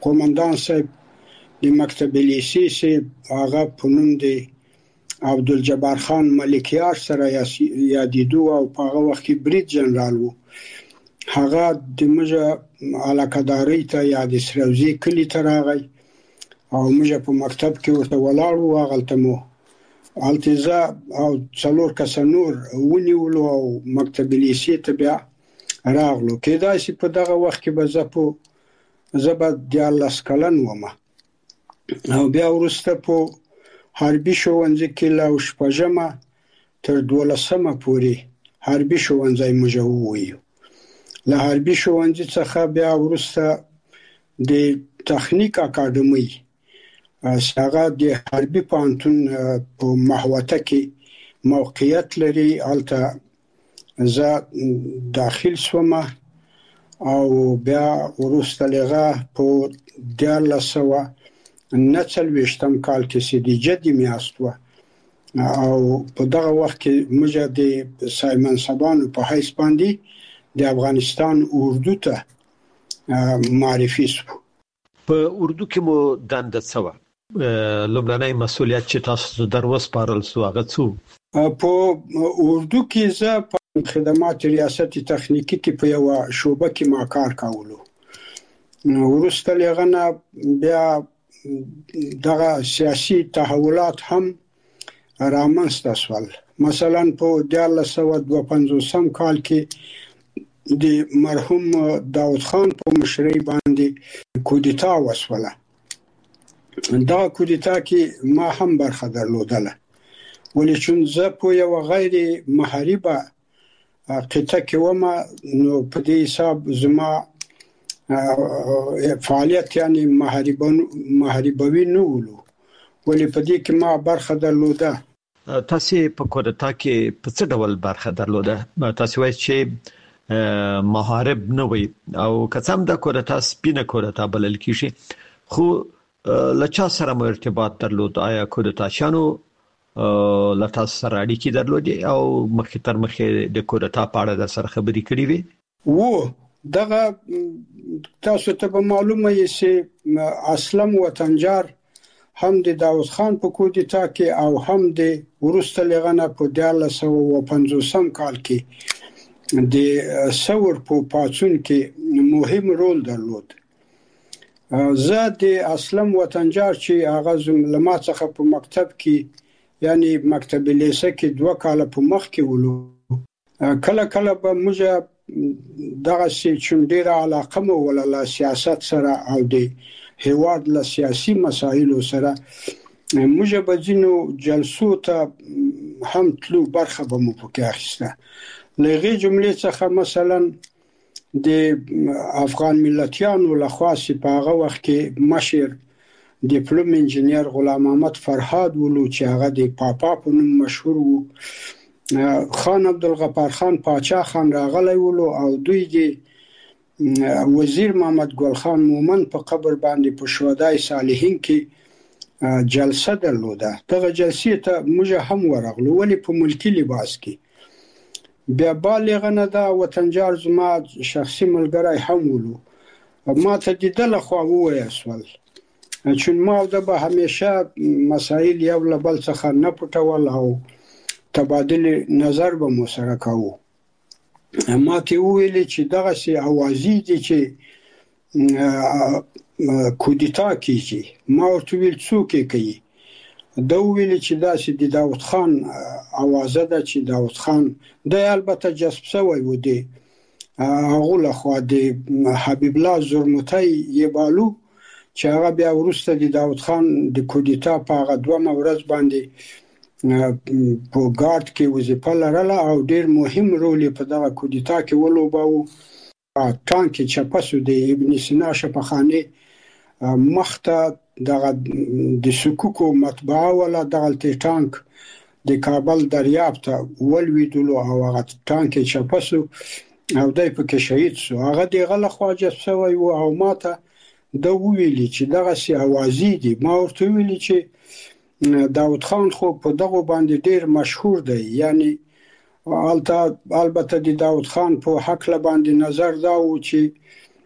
قومندان صاحب د مکتب لیسې صاحب هغه په نوم دی عبدالجبار خان ملکیار سره یادېدو او په هغه وخت کې برید جنرال و. هغه د موږ علاقه‌دارۍ ته یا د سروزي کلي ته راغی او موږ په مکتب کې ورته ولاړ وو. هغلته مو هلته زه او 4 کسه نور ونیولو او مکتب لیسې ته بیا راغلو. کېدای شي په دغه وخت کې به زه به 14 کلن وم او بیا وروسته په حربي ښوونځي کې له 6مه تر 12مه پورې حربي ښوونځی موږ وویو. له حربي ښوونځي څخه بیا وروسته د تخنیک اکاډمۍ هغه د حربي پوهنتون په محوطه کې موقعیت لري. هلته زه داخل شوم او بیا وروسته لغه په 1949 کال کې سیدیجه د میاشت و او په دغه وخت کې موږ د سایمن سبانو په حیث باندې د افغانستان اردو ته معرفي شو. په اردو کې مو دنده څه وه؟ لومړنی مسؤلیت چې تاسو در وسپارل سو هغه څه؟ په اردو کې زه په خدمات ریاست تخنیکی کې په یو شعبه کې ما کار کاولو. وروسته لغه نه بیا دغه سیاسي تحولات هم رامنځته شول. مثلا په 1952 کال کې د مرحوم داود خان په مشرۍ باندې کودتا وشوله. دا کودتا کې ما هم برخه درلودله ولی چون زه په یو غیر محاربه قطعه کې وم نو په دې حساب زما فعالیت یعنی محاربوي نه ولو ولی په دې کې ما برخه درلوده. تاسو په کودتا کې په څه ډول برخه درلوده؟ تاسو وایي چې محارب نه وي او قسم د کودتا سپینه کودتا بلل کیږي خو لچا سره مو ارتباط درلود؟ آیا کودتاشانو لتا سره اړیکې درلودې او مخکې تر مخکې د کودتا په اړه د سره خبرې کړې وي؟ وو دغه تاسو ته به معلومه یې چې اسلم وطنجار هم د داود خان په کودتا کې او هم د وروسته لغنه په 1950 کال کې د ثور په پاڅون کې مهم رول درلود. زه د اسلم وطنجار چې هغه زموږ څخه په مکتب کې یعنی مکتب لیسه کې 2 کال په مخ کې ولو کله کله به موږ دغه چې ډیره علاقه مو ولله سیاست سره او د هیواد له سیاسي مسایلو سره موږ به ځینو جلسو ته هم تلو برخه به مو پکې اخیسته. لغې جملې څخه مثلا د افغان ملتیانو لخوا په هغه وخت کې مشر ډیپلوم انجینیر غلام محمد فرهاد ولو چې هغه د پاپا په نوم مشهور وو. خان عبدالغفار خان پاچا خان راغلی ولو او دوی د وزیر محمد ګل خان مومن په قبر باندې په شهدای صالحین کې جلسه درلوده. دغه جلسې ته موږ هم ورغلو ولی په ملکی لباس کې. بیا بالغ نه دا وطنجار زما شخصي ملګری هم ولو ما ته د دله خو وایسول چون ما د به همیشه مسائل یو لبل څخه نه پټول او تبادله نظر به مو سره کاوه. ما ته ویل چې دغه سي اوازې دي چې کودتا کیږي. ما ورته ویل څوک کوي؟ دا ویل چې داسې د داود خان اوازه ده چې داود خان د البته جذب شوی و دی هغه له خوا د حبیب الله زرمتی یبالو چې هغه بیا وروسته د داود خان د کودتا په هغه 2 ورځ باندې په ګارد کې وظیفه لرله او ډیر مهم رول په دغه کودتا کې ولوباو. ټانک چپسو د ابن سینا شفاخانه مخته دغه د سکوکو مطبعه ولا دغه ټانک د کابل دریاب ته ولویدلو او هغه ټانک چپسو او دای په کې شهید شو. هغه دغه لخواجه سوی او ماته د ویلي چې دغه سي اوازې دي. ما ورته ویلي چې داود خان خو په دغه باندې ډیر مشهور دی یعنی البته د داود خان په حق له باندې نظر دا و چې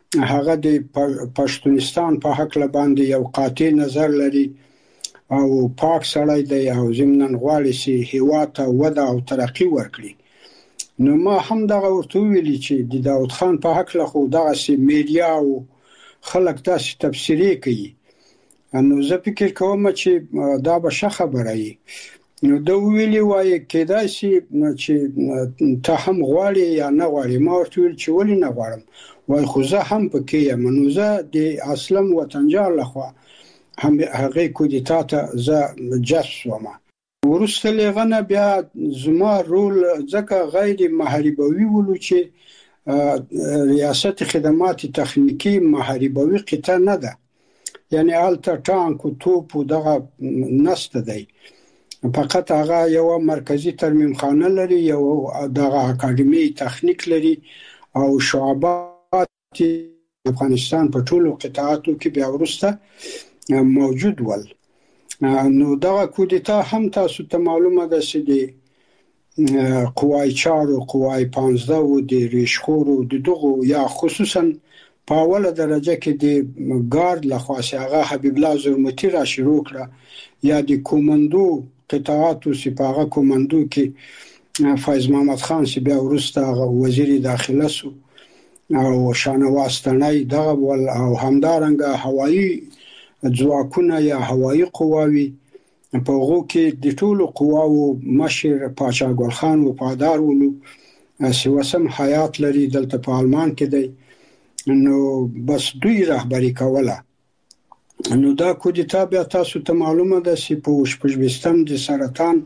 هغه د پښتونستان په حق باندې یو قاطع نظر لري او پاک سړی دی او ضمناً غواړي چې هیواد ته وده او ترقی ورکړي. نو ما هم دغه ورته ویلي چې د داود خان په حق له خو دغه سي میډیا او خلک تاسو تفسیری کوي. نو زه فکر کوم چې دا به ښه خبره وي. نو دا ویلي وایي کېدای شي چې ته هم غواړې یا نه غواړې. ما ورته ویل چې ولې نه غواړم، وایي خو زه هم پکې یم. نو زه د اسلم وطنجار لخوا هم هغې کودتا ته زه جذب شوم. وروسته له هغه بیا زما رول ځکه غیر محاربوي ولو چې ریاست خدمات تخنیکی محاربوي قطعه نه ده، یعنی الته ټانک او توپ دغه نسته دی، فقط هغه یو مرکزی ترمیم خانه لري، یو دغه اکاډمي تخنیک لري او شعبات افغانستان په ټولو قطاعاتو کې بیا وروسته موجود ول. نو دغه کودتا هم تاسو ته معلومه ده چې د قوای 4 او قوای 15 او د ریشخورو د دغه یا خصوصا په اوله درجه کې د ګارد لخوا هغه حبیب الله زرمتی را شروع کړه، یا د کومندو قطاعاتو سپاغه کومندو کې فیض محمد خان چې بیا وروسته وزیر داخله سو او شانواز تنای دغه ول او همدارنګه هوایی ځواکونه یا هوایی قواوی په هغو کې د ټولو قواو مشر پاچا ګل خان وفادار ولو سیوسم حیات لري دلته په آلمان کې دی. نو بس دوی رهبری کوله. نو دا کودتا بیا تاسو ته معلومه ده چې په شپږم د سرطان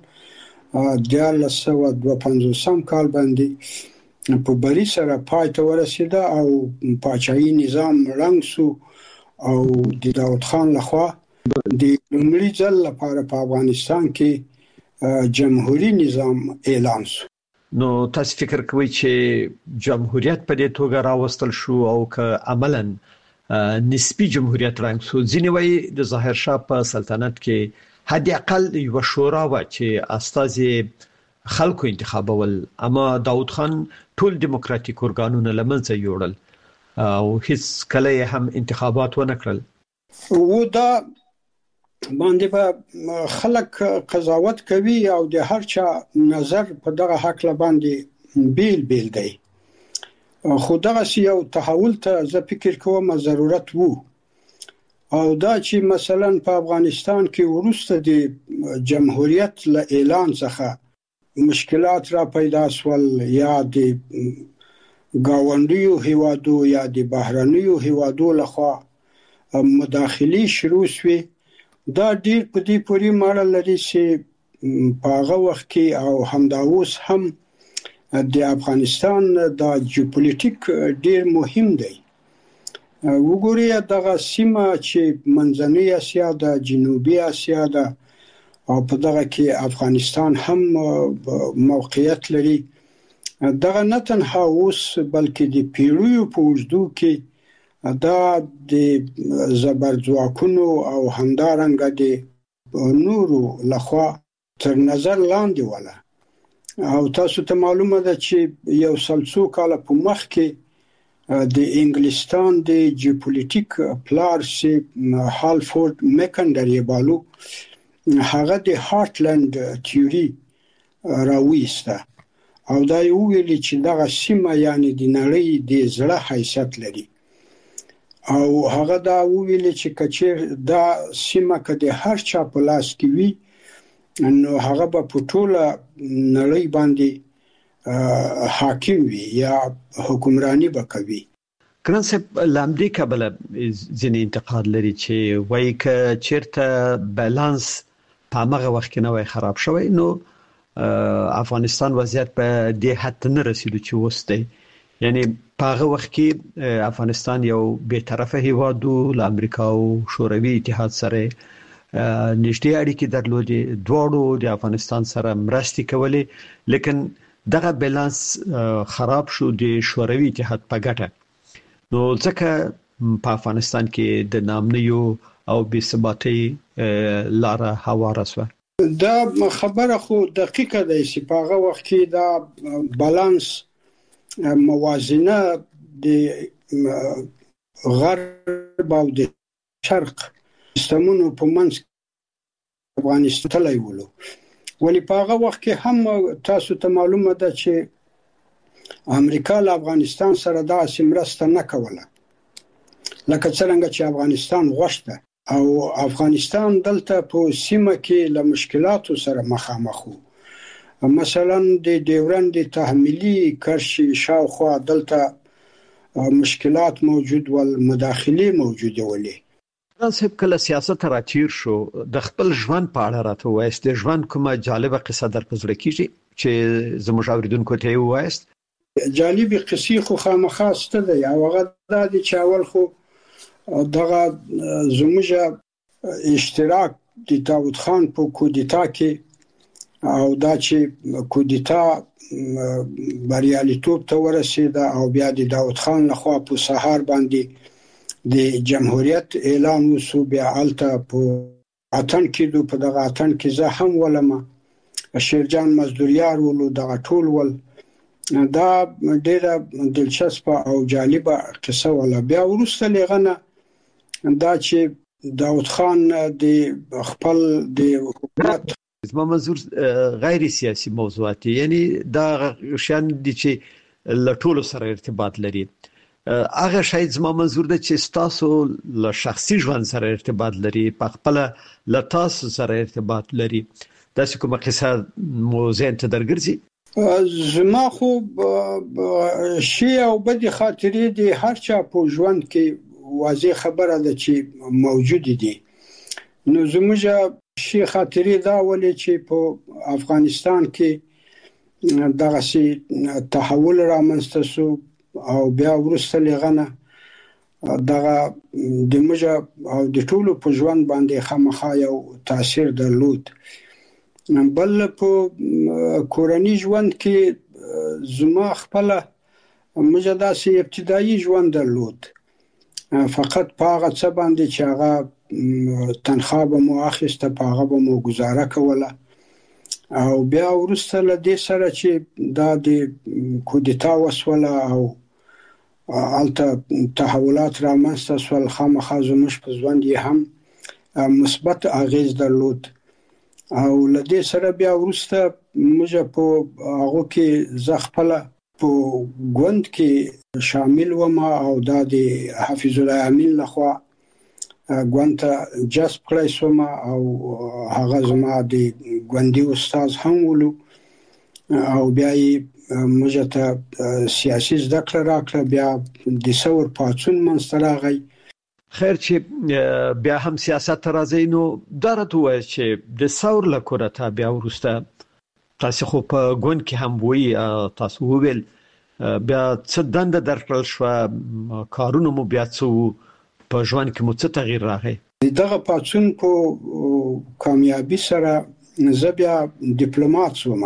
1952 کال باندې په بری سره پای ته ورسېده او پاچاهي نظام رنګ سو او د داود خان لخوا د لومړي ځل لپاره په افغانستان کې جمهوریت نظام اعلان شو. نو تاسو فکر کوئ چې جمهوریت په دې توګه راوستل شو او که عملاً نسبی جمهوریت رنګ سو؟ ځینې وایي د ظاهر شاه په سلطنت کې حد اقل یو شورا و چې استازي خلکو انتخابول، اما داود خان ټول دیموکراتیک ارګانونه لمنځه یوړل او هیڅ کله هم انتخابات ونه کړل. و دا باندې به خلک قضاوت کوي او د هر چا نظر په دغه حق باندې بیل دی، خو دغه یو تحول ته زه فکر کوم ضرورت وو. او دا چې مثلا په افغانستان کې وروسته د جمهوریت له اعلان څخه مشکلات را پیدا شول، یا د گاونډیو هیوادو یا د بهرنیو هیوادو لخوا مداخلي شروع شوه، دا ډیر په دې پوری ماړه لري چې په هغه وخت کې او همدا اوس هم د افغانستان د جیوپولیټیک ډیر مهم دی. وګورئ دغه سیمه چې منځنۍ اسیا ده، جنوبي اسیا ده او په دغه کې افغانستان هم موقعیت لري. دغه نه تنها اوس بلکې د پیړیو په اوږدو کې دا د زبرځواکونو او همدارنګه د نورو لخوا تر نظر لاندې وله. او تاسو ته معلومه ده چې یو سلسو کال په مخ کې د انګلستان د جیوپولیټیک پلار سي هالفورد میکنډر یبالو هغه د هارټلند تیوري راويسته او دا یو ویل چې دغه سیمه یعنی د نړۍ د زړه حیثیت لري، او هغه دا ویل چې کچیر دا سیمه کې د هر چا په لاس کې وي نو هغه په ټوله نړۍ باندې حاکم وي یا حکمرانی وکوي. ګران صاحب لامدې کابل ځینې انتقاد لري چې وایي ک چیرته بالانس په هغه وخت کې نه وای خراب شوی نو افغانستان وضعیت په دې حد نه رسیدو چې وسته، یعنی په هغه وخت کې افغانستان یو به طرفه هیواد له امریکا او شوروي اتحاد سره نږدې اړیکې درلودې، دواړو د افغانستان سره مرستې کولې، لیکن دغه بالانس خراب شو د شوروي اتحاد په ګټه. نو ځکه په افغانستان کې د نامنیو او بې ثباتۍ لاره هواره شوه. دا خبره خو دقیقه ده چې په هغه وخت کې دا بالانس موازنه د غرب او د شرق سیستمونو په منځ افغانستان تللی ولو ولی په هغه وخت کې هم تاسو ته معلومه ده چې امریکا له افغانستان سره داسې مرسته نه کوله لکه څنګه چې افغانستان غوښته او افغانستان دلته په سیمه کې له مشکلاتو سره مخامخ وو مثلا د ډیورند تحمیلي کرښې شاوخوا دلته مشکلات موجود ول مداخله موجوده ولې صاحب کله سیاست راچیر شو د خپل ژوند په اړه راته وایست د ژوند کومه جالبه قصه در پزړه کیږي چې زموږ اوریدونکو ته وایست جالبه قصې خو خامخاسته ده او هغه د چاول خو دغه زموږ اشتراک د داوود خان په کودتا کې او دا چې کودتا بریالیتوب ته ورسېده او بیا د داوود خان لخوا په سهار باندې د جمهوریت اعلان وسو بیا الته په اتن کې په دغه اتن کې زه هم ولما شیرجان مزدوریار ولو دغه ټول ول دا ډیره دلچسپه او جالبه قصه ولا بیا ورسته لغنه دا چې داوود خان د خپل د حکومت زما منظور غیر سیاسي موضوعات یعنی دا شان دي چې لټول سره ارتباط لري هغه شاید زما منظور ده چې تاسو له شخصي ژوند سره ارتباط لري په خپل له تاسو سره ارتباط لري تاسو کومه قصه موضوع ته درګرځي زما خو شی او بدی خاطرې دي هر چا په ژوند کې واضح خبره ده چې موجود دي نو زموږ شی خاطرې دا ولې چې په افغانستان کې دغه سي تحول رامنځته شو او بیا ورسته لغنه دغه د موږ او د ټولو په ژوند باندې خامخا یو تاثیر درلود بل په کورنۍ ژوند کې زما خپل موږ داسې ابتدایي ژوند درلود فقط په هغه څه باندې چې هغه تنخواه به مو اخیسته په هغه به مو گزاره کوله او بیا ورسته له دې سره چې دا د کودتا وسوله او الته تحولات رامنځته شول خامخا زموږ په ژوند یې هم مثبت اغیز درلود او له دې سره بیا ورسته موږ په هغه کې زه خپل په ګوند کې شامل وم او دا د حافظ الله امین لخوا ګوند ته جذب کړی شوم او هغه زما د ګوندي استاد هم ولو او بیا یې موږ ته سیاسي زده کړه راکړه بیا د ثور پاڅون منځته راغی خیر چې بیا هم سیاست راځي نو درته وایي چې د ثور لکورته بیا ورسته تاسو خو په ګوند کې هم وی تاسو وویل بیا څه دنده درکړل شو کارونه مو بیا څو په ژوند کې مو څه تغییر راغی دغه پاڅون په کامیابی سره زه بیا ډیپلوماټ شوم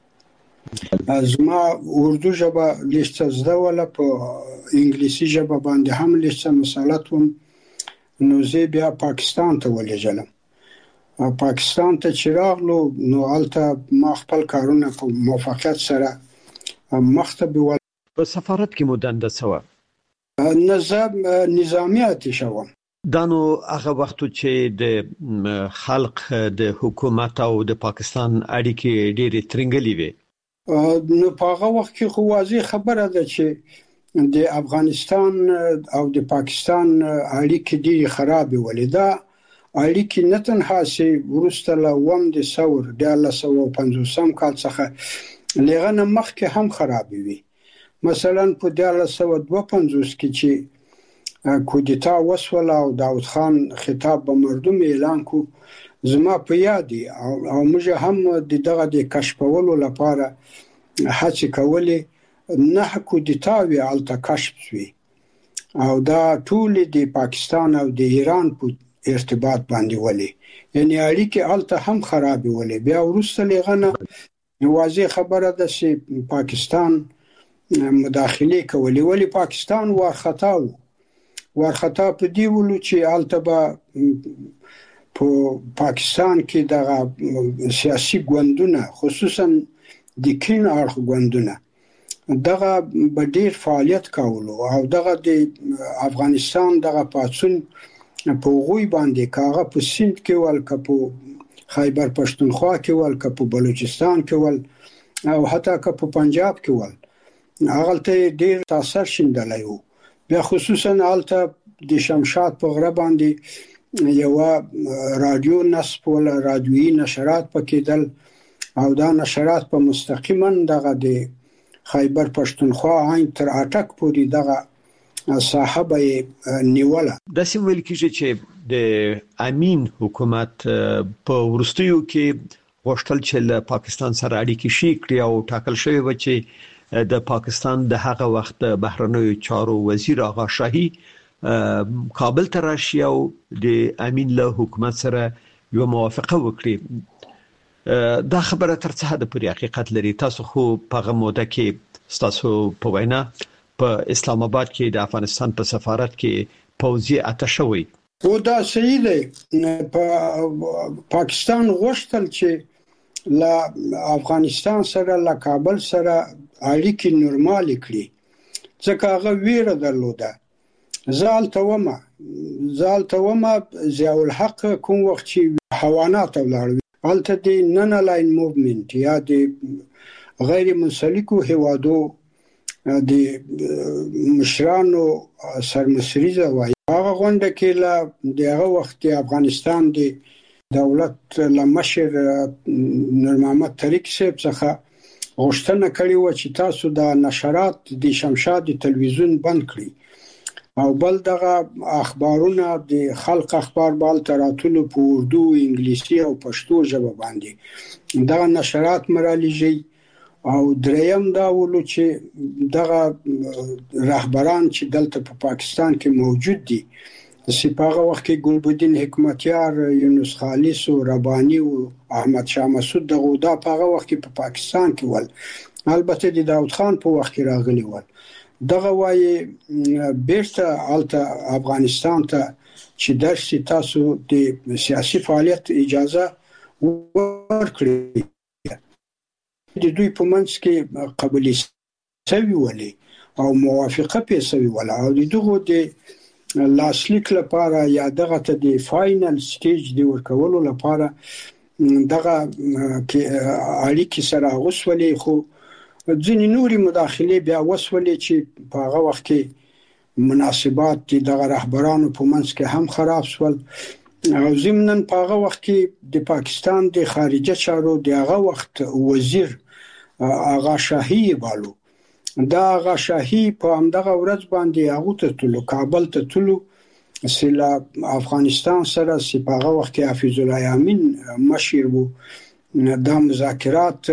زما اردو ژبه لیست زده ولا په انګلیسي ژبه باندې هم لیست مسالات وم نو زه بیا پاکستان ته ولېږلم پاکستان ته چې راغلو نو الته ما خپل کارونه په موافقت سره مخته به په سفارت کې مو دنده سوا نظامی اتش وم دانو هغه وخت چې د خلق د حکومت او د پاکستان اړیکې ډېرې ترنګلې وي نو په هغه وخت کې خو واضح خبره ده چې د افغانستان او د پاکستان اړیکې ډېرې خرابې ولې دا اړیکې نه تنها سي ورسته له وم د ثور د 1950 کال څخه لغنه مخکې هم خرابې وي مثلا په 1952 کې چې کودتا وسوله او داوود خان خطاب به مردم اعلان کو زما په یاد او موږ هم دغه د کشفولو لپاره هڅه کولې نه کودتاوی الته کشف شوی او دا ټول د پاکستان او د ایران په ارتباط باندې ولې یعنی اړیکې الته هم خراب ولې بیا ورسته لغنه واضح خبره ده چې پاکستان مداخله کوي ولی پاکستان ورخطا په دی ولو چې الته به په پاکستان کې دغه سیاسي ګوندونه خصوصا د کین اړخ ګوندونه دغه ډیر فعالیت کولو او دغه د افغانستان دغه پاتون په غوي باندې کاغه په سند کې ول کپو خیبر پښتونخوا کې ول کپو بلوچستان کې ول او حتی کپو پنجاب کې ول هغه ته ډیر تاثیر شیندلی وو بیا خصوصا الته د شمشاد په غره باندې یو رادیو نصب ولا رادیویی نشرات پکېدل او دا نشرات په مستقیما دغه د خیبر پښتونخوا عین تر اټک پورې دغه صاحب نیوله د سیمویل کېږي چې د امین حکومت په ورستیو کې غوښتل چې له پاکستان سره اړیکې شي کړي او ټاکل شوی و چې د پاکستان د هغه وخت بهرنیو چارو وزیر آغا شاهي کابل ته راشي او د امین له حکومت سره یو موافقه وکړي دا خبره تر څه حد پورې حقیقت لري تاسو خو په هغه موده کې تاسو په وینا په اسلام آباد کې د افغانستان په سفارت کې پوځي اتشوي او دا صحیح دی په پاکستان غوښتل چې له افغانستان سره له کابل سره اړیکې نورمال کړي ځکه هغه ویره درلوده زالته ومه ضیاء الحق کوم وخت چې حیوانات ولاړ الته د نن لاین موومنت یا د غیر منسلکو هوادو د مشرانو سرمسریزه وای هغه غونډه کې له دغه وخت افغانستان د دولت لمشر نور محمد طریق صاحب څخه غوښتنه کړې و چې تاسو د نشرات د شمشاد تلویزیون بند کړئ او بل دغه اخبارونه د خلق اخبار بال تراتلو په اردو انګلیسي او پښتو ژبه باندې دغه نشرات مرالیږي او دریم دا ولو چې دغه رهبران چې دلته په پاکستان کې موجود دي سپاغه وخت کې ګلبدین حکمتیار یونس خالص او ربانی او احمد شاه مسعود دغه د هغه وخت کې په پاکستان کې ول البته د داود خان په وخت کې راغلي ول دغه وایي بیرته الته افغانستان ته چې درسي تاسو د سیاسي فعالیت اجازه ورکړي د دوی په منځ کې قبلي سوي ولې او موافقه پې سوي ولا او دغه د لاسلیک لپاره یا دغه ته د فاینل سټیج دی ورکولو لپاره دغه اړیکې سره غوښولې خو ځینې نوري مداخله بیا وسولې چې په هغه وخت کې مناسبات دغه رهبرانو په منځ کې هم خراب شول او ضمناً په هغه وخت کې د پاکستان د خارجه چارو د هغه وخت وزیر آغا شاهي بالو دا آغا شاهي په همدغه ورځ باندې هغه ته تلو کابل ته تلو سلا افغانستان سره سپاغه وخت کې حفیظ الله یامین مشیر وو دا مذاکرات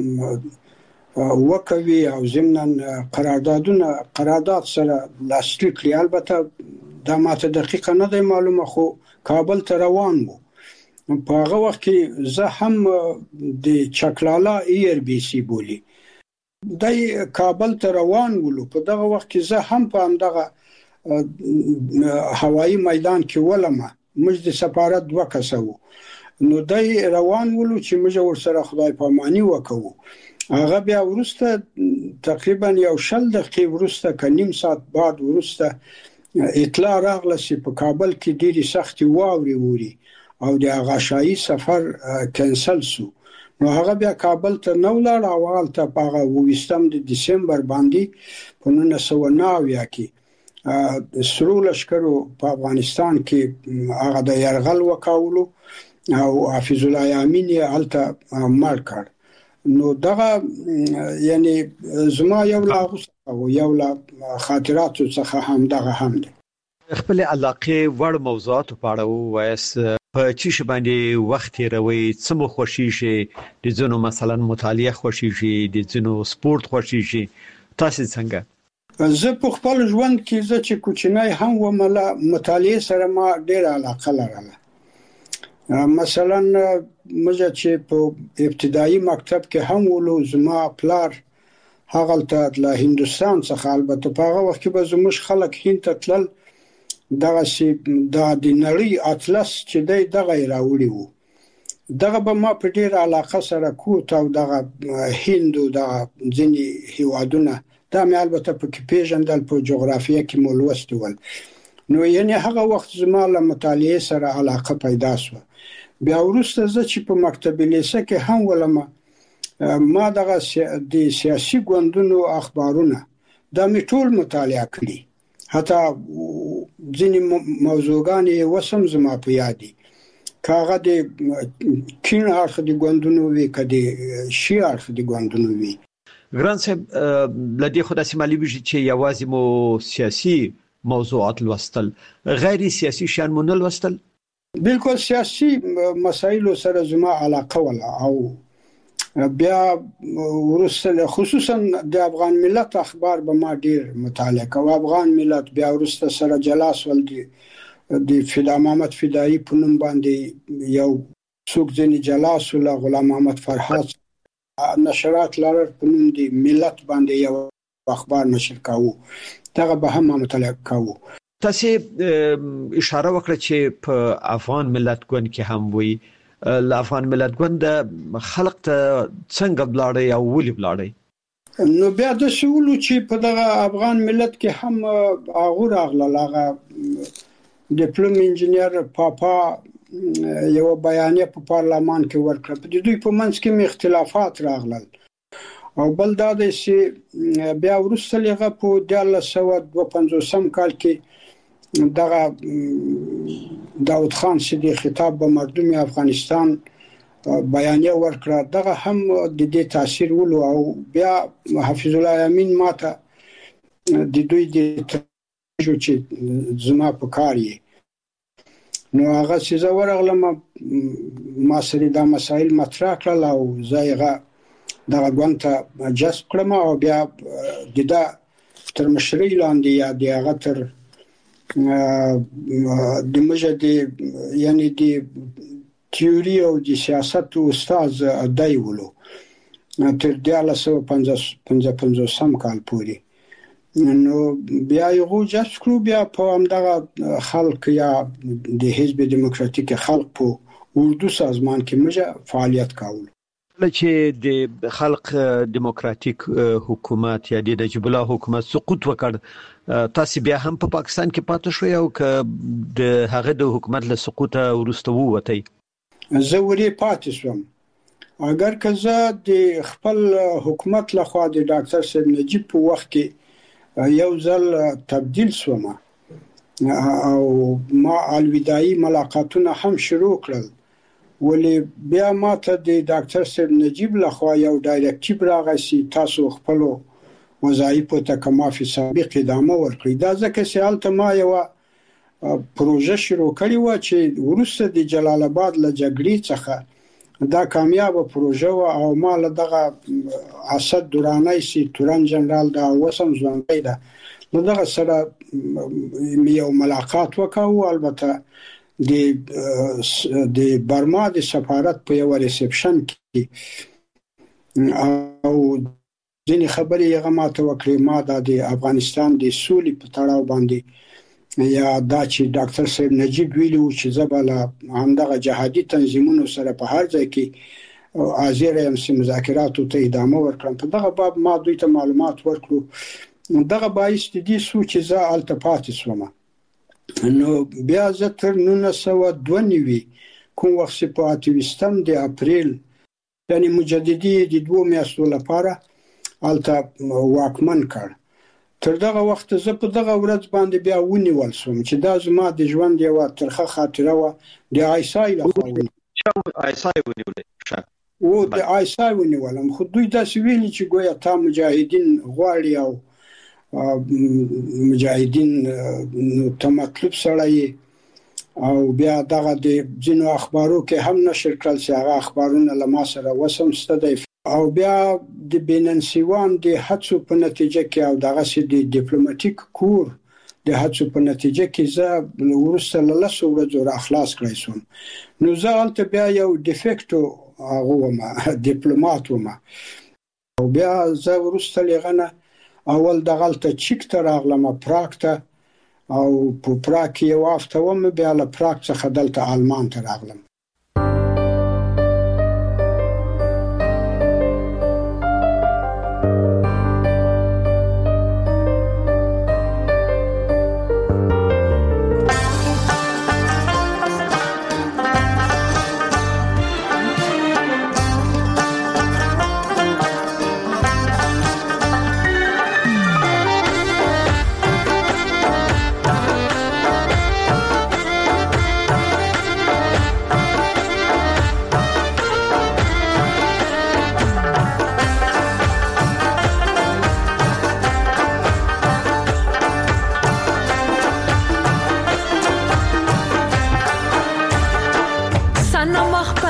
وکوي او ضمناً قرارداد سره لاسلیک لري البته دا ماته دقیقه نه دی معلومه خو کابل ته روان وو په هغه وخت کې زه هم د چکلالا ایر بي سي بولی د کابل ته روان ولو په دغه وخت کې زه هم په همدغه هوایي میدان کې ولمه موږ د سفارت دوه کسو نو دای روان ولو چې موږ ورسره خدای پاماني وکړو هغه بیا ورسته تقریبا یو شل دقیقې ورسته کنیم ساعت بعد ورسته اطلاع راغله چې په کابل کې ډېری سختي واوري ووري او د آغا شاهي سفر کینسل شو نو هغه بیا کابل ته نو لاړ او هلته په 20 د دسمبر باندې په 1990 کې سرو لشکرو په افغانستان کې هغه د يرغل وکاولو او حفیظ الله یامین هلته مړ کړ نو دغه یعنی زما یو لاغوس او یو لا خاطرات څخه هم دغه هم دي خپل علاقه وړ موضوعات په اړه وایس په چی باندې وخت روي څمو خوشي شي د زونو مثلا مطالعه خوشي شي د زونو سپورت خوشي شي تاسو څنګه زه په خپل ژوند کې زه چې کوچنی هم ومله مطالعه سره ما ډېر علاقه لرله مثلا مجه چې په ابتدایي مکتب کې هم ولو زما پلار هغه ته د هندستان څخه البته په هغه وخت کې به زموږ خلک هند ته تلل دغه چې د نړۍ اطلس چې دغه راوړي وو دغه به ما په ډېر علاقه سره کوت او دغه هندو د ځینې هیوادونه دا مې البته په کې پیژندل په جغرافیه کې مو لوستي ول. نو یعنی هغه وخت زما له مطالعه سره علاقه پیدا شو. بیا وروسته زه چې په مکتب لیسه کې هم ولم ما دغه د سیاسي ګوندونو اخبارونه دا می ټول مطالعه کړي، حتی ځینې موضوعګان یې وسم زما په یاد دي، کاغه د کین اړخ د ګوندونو وی کدي شي اړخ د ګوندونو وی. ګران صاحب لدی خدای سمالي وی چې یوازې مو سیاسي موضوعات لوستل، غیر سیاسي شان مو نه لوستل؟ بالکل سیاسي مسایلو سره زما علاقه ولا، او بیا ورسره خصوصا د افغان ملت اخبار به ما ډیر مطالعه کوم. افغان ملت بیا ورسره سره جلاس ول دي د فدا محمد فدایی په نوم باندې یو څوک ځنی جلاس ول، غلام محمد فرحات نشرات لرر په نوم دی ملت باندې یو اخبار نشر کاوه، دغه به هم مطالعه کاوه. تاسو اشاره وکړه چې په افغان ملت ګوند کې هم وي، افغان ملت ګوند خلق ته څنګه بلاړی او ولې بلاړی؟ نو بیا د شولو چې په دغه افغان ملت کې هم هغه راغله، هغه ډیپلوم انجینیر پاپا یو بیانیه په پارلمان کې ورکړه، په دوی په منځ کې اختلافات راغلل. او بل دا دی چې بیا وروسته لغه په 1952 کال کې دغه داود خان صدیق خطاب به مردم افغانستان بیانیه ورکړه، دغه هم د دې تاثیر ولو. او بیا حفیظ الله امین ماته د دوی د جو چې زما په کار یې، نو هغه چې زه ورغلم ما سره دا مسائل مطرح کړل او زه دغه ګوند ته جذب کړم، او بیا د تر مشرۍ لاندې یا د هغه تر د مجد یعنی د تیوري او د سیاست استاد دی ولو تر 1955 کال پورې. نو بیا یو جذب کړو، بیا په همدغه خلق یا د حزب دموکراتیک خلق په اردو سازمان کې مجه فعالیت کاول. چې د خلق دموکراتیک حکومت یا د نجیب الله حکومت سقوط وکړ، تاسو بیا هم په پاکستان کې پاتې شوی او که د هغه د حکومت له سقوط وروسته ووتی؟ زه ورې پاتې شوم. اگر که زه د خپل حکومت لخوا د ډاکټر صاحب نجیب په وخت کې یو ځل تبدیل شوم او ما الوداعي ملاقاتونه هم شروع کړل، ولی بیا ماته د ډاکټر صاحب نجیب لخوا یو ډایرکټیو راغی تاسو خپل وظایف ته کمافي سابق ادامه ورکړئ. دا ځکه چې حالت ما یو پروژه شروع کړې و چې ورسته د جلال آباد له جګړې څخه دا کامیاب پروژه و، او ما له دغه اسد درانی سي تورن جنرال دا وسم ځواني ده نو دغه سره یو ملاقات وکاو. البته د برما د سفارت په یو ریسپشن کې او ځینې خبرې یې ماته وکړې، ما د افغانستان د سولې په تړاو باندې یا دا چې ډاکټر صاحب نجیب ویلو چې زباله همدغه جهادي تنظیمونو سره په هر ځای کې حاضر یم چې مذاکراتو ته ادامه ورکړم. په دغه باب ما دوی ته معلومات ورکړو، دغه باعث د دې سو چې زه التفات شوم. نو بیا زه تر 1992 کوم وخت په 28 د اپریل یعنی مجددي د 2 میاشتو لپاره الته واکمن کړ. تر دغه وخت زه په دغه ورځ باندې بیا ونیول شوم چې دا زما د ژوند یو ترخه خاطره و. د آیسای لخوا او د آیسای ونیولم، خو دوی داسې ویلي چې ګویا تا مجاهدین غواړي او مجاهدین ته مطلوب سړی، او بیا دغه د ځینو اخبارو کې هم نشر کړل چې هغه اخبارونه له ما سره وسم ستدی، او بیا د بیننسیوان د هڅو په نتیجه کې او دغه سي د ډیپلوماټیک کور د هڅو په نتیجه کې زه ورسره له ورځو را خلاص کړی شوم. نو زه البته بیا یو ډیفیکټو هغه ما ډیپلوماټ وم، او بیا زه ورسره لغنه اول دغه ته چیک ته راغلم پراګ ته، او په پراګ کې یو هفته وم، بیا له پراګ څخه دلته آلمان ته راغلم.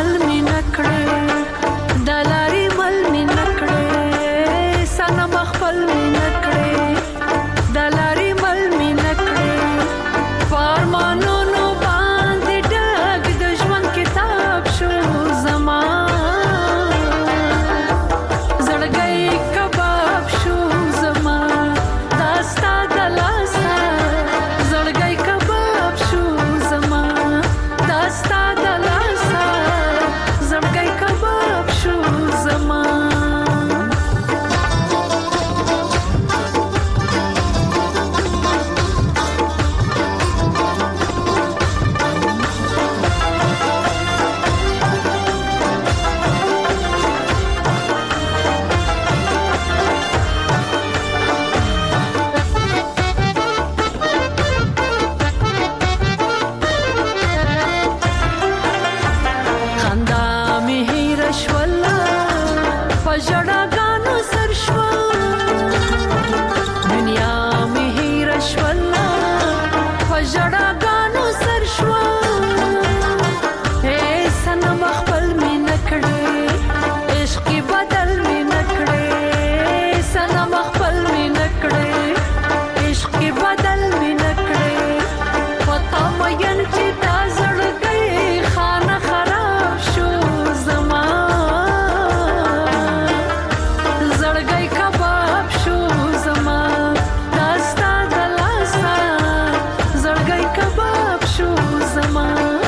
مل می نکړې دلاري مل می نکړې سنم خپل می نکړې دلاري مل می نکړې فرمانو نو باندې ډک د ژوند کتاب شو زما زړګي کباب شو زما داستا دلاسا زړګي کباب شو زما داستا دلاسا زړګي کباب شو زما زړګي کباب شو زما